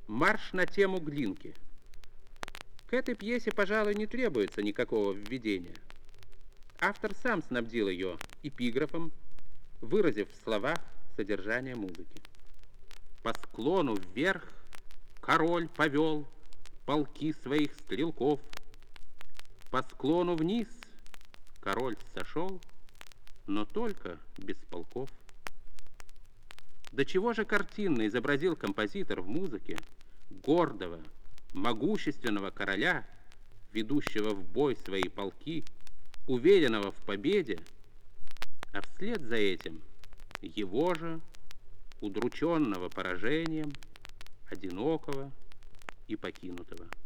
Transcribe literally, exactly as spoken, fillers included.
Марш на тему Глинки. К этой пьесе, пожалуй, не требуется никакого введения. Автор сам снабдил ее эпиграфом, выразив в словах содержание музыки. По склону вверх король повел полки своих стрелков. По склону вниз король сошел, но только без полков. До чего же картинно изобразил композитор в музыке гордого, могущественного короля, ведущего в бой свои полки, уверенного в победе, а вслед за этим его же, удрученного поражением, одинокого и покинутого.